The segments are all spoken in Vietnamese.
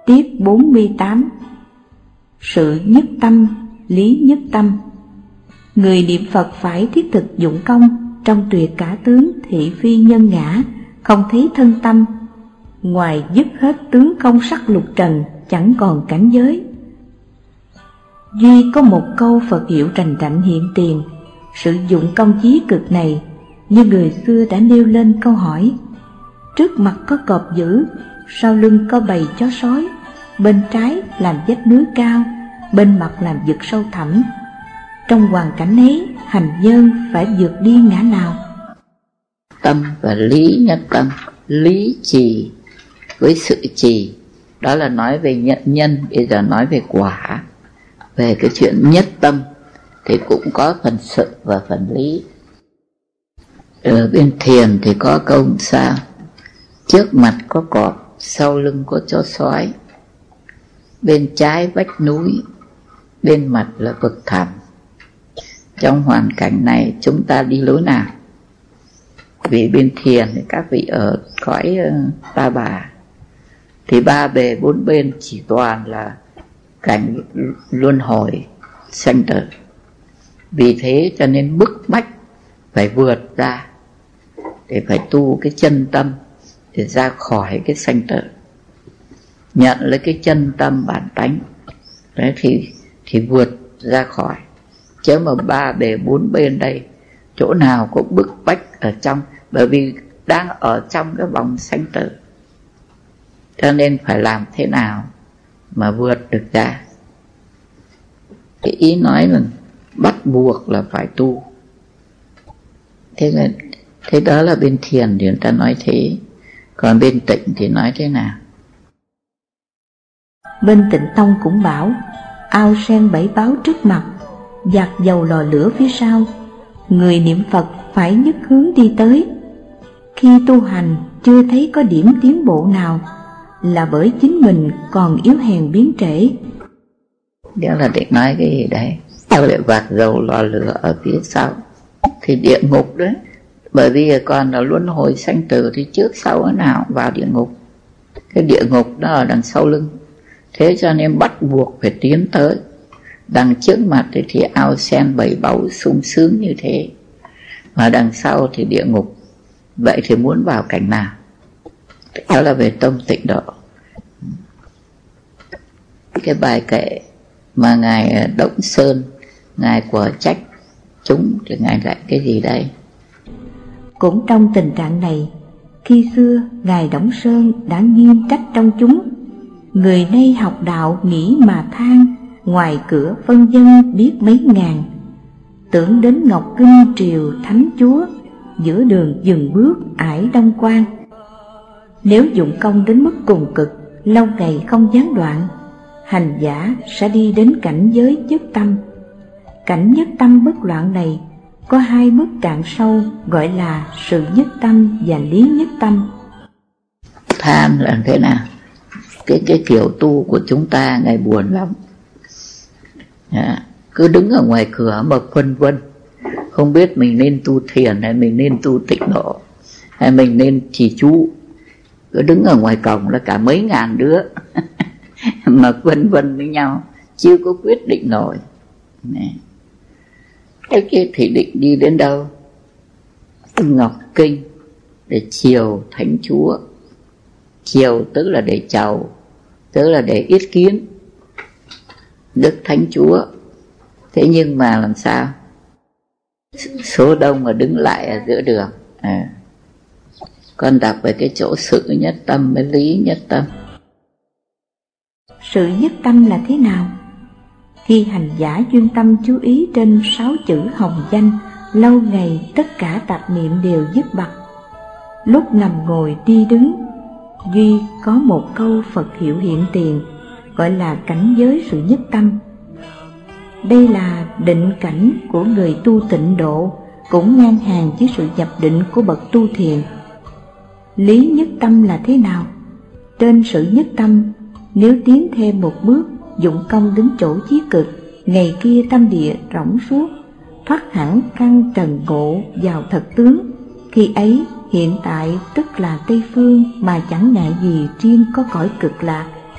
Tiết 48. Sự nhất tâm, lý nhất tâm. Người niệm Phật phải thiết thực dụng công, trong tuyệt cả tướng thị phi nhân ngã, không thấy thân tâm. Ngoài dứt hết tướng công sắc lục trần, chẳng còn cảnh giới. Duy có một câu Phật hiệu trành trạnh hiện tiền. Sự dụng công chí cực này, như người xưa đã nêu lên câu hỏi: trước mặt có cọp dữ, sau lưng có bầy chó sói, bên trái làm vách núi cao, bên mặt làm vực sâu thẳm. Trong hoàn cảnh ấy, hành nhân phải vượt đi ngã nào? Tâm và lý nhất tâm. Lý trì với sự trì, đó là nói về nhân. Bây giờ nói về quả. Về cái chuyện nhất tâm thì cũng có phần sự và phần lý. Ở bên thiền thì có câu sao: trước mặt có cọp, sau lưng có chó sói, bên trái vách núi, bên mặt là vực thẳm. Trong hoàn cảnh này chúng ta đi lối nào? Vì bên thiền thì các vị ở cõi Ta Bà thì ba bề bốn bên chỉ toàn là cảnh luân hồi sanh tử. Vì thế cho nên bức bách phải vượt ra, để phải tu cái chân tâm để ra khỏi cái sanh tử, nhận lấy cái chân tâm bản tánh. Đấy thì vượt ra khỏi. Chứ mà ba bề bốn bên đây chỗ nào cũng bức bách ở trong, bởi vì đang ở trong cái vòng sanh tử. Cho nên phải làm thế nào mà vượt được ra. Cái ý nói là bắt buộc là phải tu. Thế đó là bên thiền thì người ta nói thế. Còn bên tịnh thì nói thế nào? Bên Tịnh Tông cũng bảo: ao sen bảy báo trước mặt, dạt dầu lò lửa phía sau. Người niệm Phật phải nhất hướng đi tới. Khi tu hành chưa thấy có điểm tiến bộ nào, là bởi chính mình còn yếu hèn biến trễ. Đó là định nói cái gì đấy? Sao lại vạt dầu lò lửa ở phía sau? Thì địa ngục đấy. Bởi vì còn là luân hồi sanh tử thì trước sau thế nào vào địa ngục. Cái địa ngục nó ở đằng sau lưng. Thế cho nên bắt buộc phải tiến tới. Đằng trước mặt thì ao sen bảy báu sung sướng như thế, mà đằng sau thì địa ngục. Vậy thì muốn vào cảnh nào? Đó là về tâm tịnh độ. Cái bài kệ mà Ngài Đổng Sơn, Ngài của trách chúng thì Ngài dạy cái gì đây? Cũng trong tình trạng này, khi xưa Ngài Đổng Sơn đã nghiêm trách trong chúng: người nay học đạo nghĩ mà than, ngoài cửa phân dân biết mấy ngàn. Tưởng đến Ngọc Kinh triều thánh chúa, giữa đường dừng bước ải đông quan. Nếu dụng công đến mức cùng cực, lâu ngày không gián đoạn, hành giả sẽ đi đến cảnh giới nhất tâm. Cảnh nhất tâm bất loạn này có hai mức cạn sâu, gọi là sự nhất tâm và lý nhất tâm. Tham là thế nào? Cái kiểu tu của chúng ta ngày buồn lắm. Cứ đứng ở ngoài cửa mà phân vân, không biết mình nên tu thiền hay mình nên tu tịnh độ, hay mình nên trì chú. Cứ đứng ở ngoài cổng là cả mấy ngàn đứa mà phân vân với nhau, chưa có quyết định nổi. Cái kia thì định đi đến đâu? Ngọc Kinh để chiều thánh chúa. Chiều tức là để chầu, tức là để yết kiến Đức Thánh Chúa. Thế nhưng mà làm sao? Số đông mà đứng lại ở giữa đường. Con đọc về cái chỗ sự nhất tâm với lý nhất tâm. Sự nhất tâm là thế nào? Khi hành giả chuyên tâm chú ý trên 6 chữ hồng danh, lâu ngày tất cả tạp niệm đều dứt bặt. Lúc nằm ngồi đi đứng, duy có một câu Phật hiệu hiện tiền, gọi là cảnh giới sự nhất tâm. Đây là định cảnh của người tu tịnh độ, cũng ngang hàng với sự nhập định của bậc tu thiền. Lý nhất tâm là thế nào? Trên sự nhất tâm, nếu tiến thêm một bước, dụng công đến chỗ chí cực, ngày kia tâm địa rỗng suốt, thoát hẳn căn trần ngộ vào thật tướng. Khi ấy hiện tại tức là Tây Phương, mà chẳng ngại gì riêng có cõi cực lạc.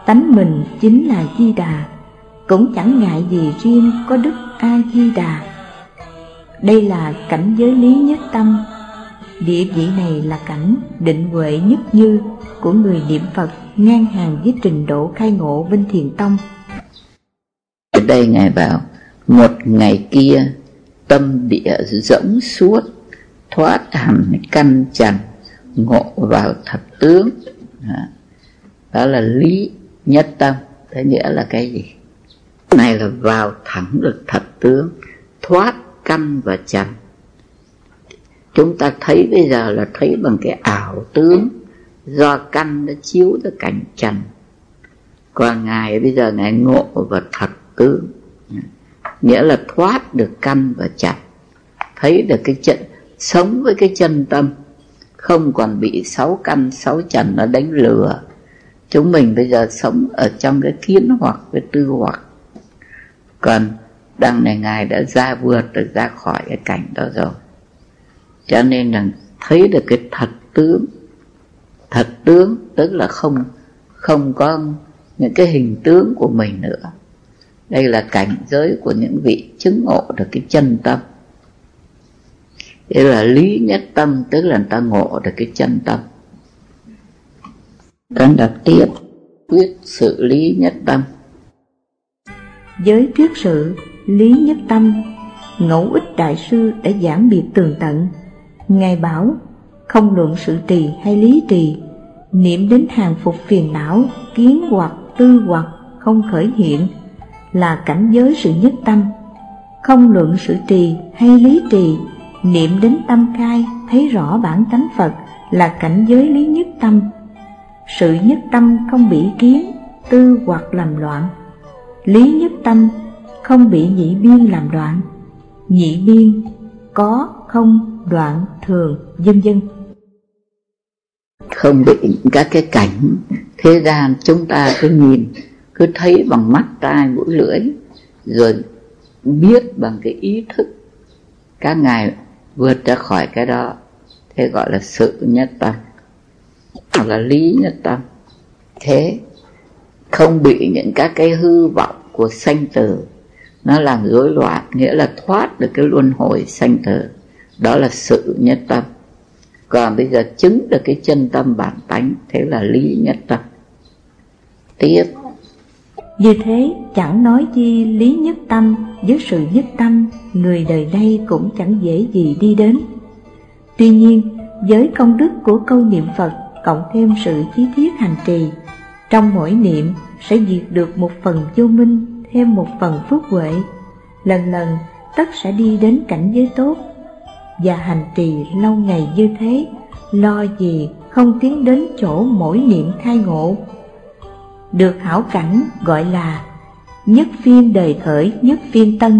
tánh mình chính là Di Đà, cũng chẳng ngại gì riêng có Đức A Di Đà. Đây là cảnh giới lý nhất tâm. Địa vị này là cảnh định huệ nhất như của người niệm Phật, ngang hàng với trình độ khai ngộ Vinh Thiền Tông. Ở đây Ngài bảo một ngày kia tâm địa rỗng suốt, thoát hẳn căn trần, ngộ vào thật tướng. Đó là lý nhất tâm. Thế nghĩa là cái gì? Này là vào thẳng được thật tướng, thoát căn và trần. Chúng ta thấy bây giờ là thấy bằng cái ảo tướng, do căn nó chiếu ra cảnh trần. Còn Ngài bây giờ Ngài ngộ vào thật tướng, nghĩa là thoát được căn và trần, thấy được cái chân, sống với cái chân tâm, không còn bị sáu căn sáu trần nó đánh lừa. Chúng mình bây giờ sống ở trong cái kiến hoặc cái tư hoặc. Còn đằng này Ngài đã vượt được ra khỏi cái cảnh đó rồi. Cho nên là thấy được cái thật tướng. Thật tướng tức là không có những cái hình tướng của mình nữa. Đây là cảnh giới của những vị chứng ngộ được cái chân tâm. Đây là lý nhất tâm, tức là người ta ngộ được cái chân tâm. Con đọc tiếp quyết sự lý nhất tâm. Với thuyết sự lý nhất tâm, Ngẫu Ích Đại Sư đã giảng biệt tường tận. Ngài bảo không luận sự trì hay lý trì, niệm đến hàng phục phiền não, kiến hoặc tư hoặc không khởi hiện là cảnh giới sự nhất tâm. Không luận sự trì hay lý trì, niệm đến tâm khai thấy rõ bản tánh Phật là cảnh giới lý nhất tâm. Sự nhất tâm không bị kiến, tư hoặc làm loạn. Lý nhất tâm không bị nhị biên làm đoạn. Nhị biên có, không, đoạn, thường, vân vân. Không bị các cái cảnh thế gian chúng ta cứ nhìn, cứ thấy bằng mắt tai mũi lưỡi, rồi biết bằng cái ý thức. Các ngài vượt ra khỏi cái đó, thế gọi là sự nhất tâm, hoặc là lý nhất tâm. Thế không bị những các cái hư vọng của sanh tử nó làm rối loạn, nghĩa là thoát được cái luân hồi sanh tử. Đó là sự nhất tâm. Còn bây giờ chứng được cái chân tâm bản tánh, thế là lý nhất tâm. Tiếp. Như thế chẳng nói chi lý nhất tâm với sự nhất tâm, người đời nay cũng chẳng dễ gì đi đến. Tuy nhiên với công đức của câu niệm Phật cộng thêm sự chí thiết hành trì, trong mỗi niệm sẽ diệt được một phần vô minh, thêm một phần phước huệ. Lần lần tất sẽ đi đến cảnh giới tốt. Và hành trì lâu ngày như thế, lo gì không tiến đến chỗ mỗi niệm khai ngộ. Được hảo cảnh gọi là nhất phiên đề khởi nhất phiên tân.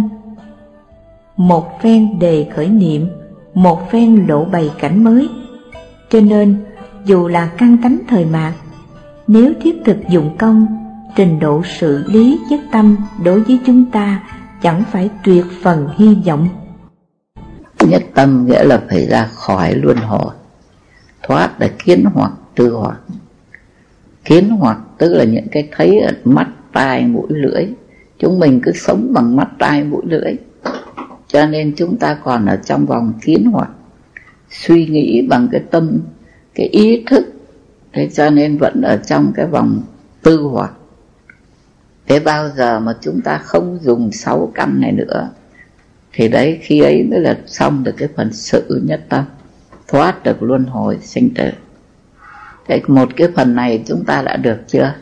Một phen đề khởi niệm, một phen lộ bày cảnh mới. Cho nên dù là căn tánh thời mạt, nếu thiết thực dụng công, trình độ sự lý nhất tâm đối với chúng ta chẳng phải tuyệt phần hy vọng. Nhất tâm nghĩa là phải ra khỏi luân hồi, thoát được kiến hoặc tư hoặc. Kiến hoặc tức là những cái thấy ở mắt tai mũi lưỡi. Chúng mình cứ sống bằng mắt tai mũi lưỡi, cho nên chúng ta còn ở trong vòng kiến hoặc, suy nghĩ bằng cái tâm, cái ý thức. Thế cho nên vẫn ở trong cái vòng tư hoặc. Thế bao giờ mà chúng ta không dùng 6 căn này nữa, thì đấy khi ấy mới là xong được cái phần sự nhất tâm, thoát được luân hồi sinh tử. Thế một cái phần này chúng ta đã được chưa?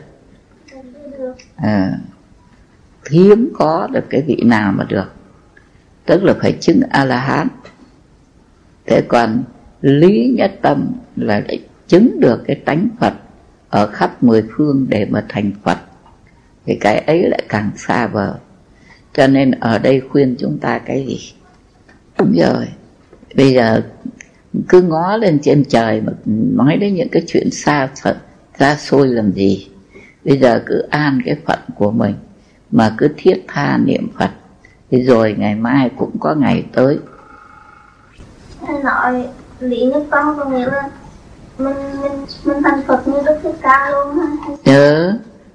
Hiếm có được cái vị nào mà được, tức là phải chứng A-la-hán. Thế còn lý nhất tâm là để chứng được cái tánh Phật ở khắp 10 phương để mà thành Phật, thì cái ấy lại càng xa vời. Cho nên ở đây khuyên chúng ta cái gì? Đúng rồi, bây giờ cứ ngó lên trên trời mà nói đến những cái chuyện xa xôi làm gì. Bây giờ cứ an cái phận của mình mà cứ thiết tha niệm Phật, thì rồi ngày mai cũng có ngày tới. Anh nói lý nhất tâm có nghĩa là mình thành Phật như Đức Thích Ca luôn hả?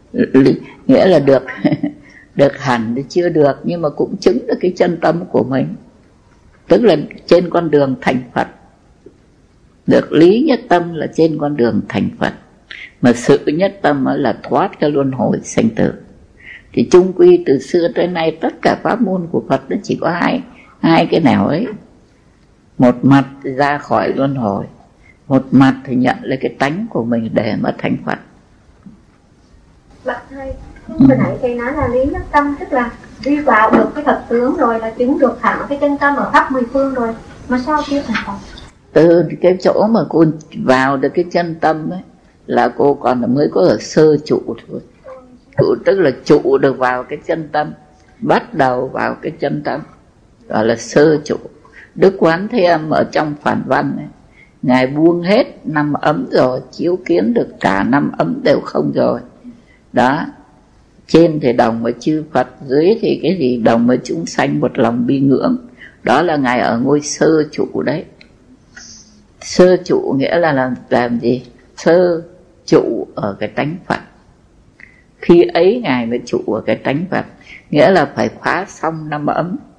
Nghĩa là được được hẳn thì chưa được, nhưng mà cũng chứng được cái chân tâm của mình, tức là trên con đường thành Phật. Được lý nhất tâm là trên con đường thành Phật, mà sự nhất tâm là thoát cái luân hồi sanh tử. Thì chung quy từ xưa tới nay tất cả pháp môn của Phật nó chỉ có hai cái nào ấy. Một mặt thì ra khỏi luân hồi, một mặt thì nhận lấy cái tánh của mình để mà thành Phật. Bạch thầy, hồi nãy thầy nói là lý nhất tâm, tức là đi vào được cái thật tướng rồi là chứng được thẳng cái chân tâm ở khắp mười phương rồi, mà sao chưa thành Phật? Từ cái chỗ mà cô vào được cái chân tâm ấy là cô còn mới có ở sơ trụ thôi. Trụ tức là trụ được vào cái chân tâm, bắt đầu vào cái chân tâm, gọi là sơ trụ. Đức Quán Thế Âm ở trong Phản Văn ấy, Ngài buông hết năm ấm rồi, chiếu kiến được cả năm ấm đều không rồi. Đó, trên thì đồng với chư Phật, dưới thì cái gì đồng với chúng sanh một lòng bi ngưỡng. Đó là Ngài ở ngôi sơ trụ đấy. Sơ trụ nghĩa là làm gì? Sơ trụ ở cái tánh Phật. Khi ấy Ngài mới trụ ở cái tánh Phật, nghĩa là phải phá xong năm ấm.